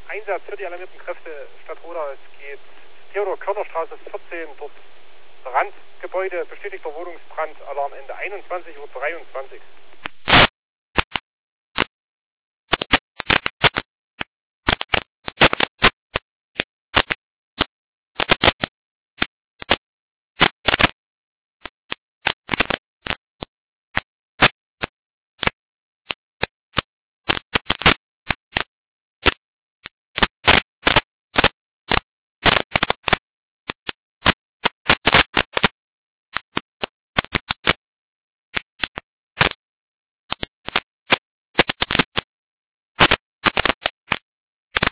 Einsatz für die alarmierten Kräfte Stadt Oder. Es geht Theodor-Körner-Straße 14, dort Brandgebäude, bestätigter Wohnungsbrand, Alarm Ende 21:23 Uhr.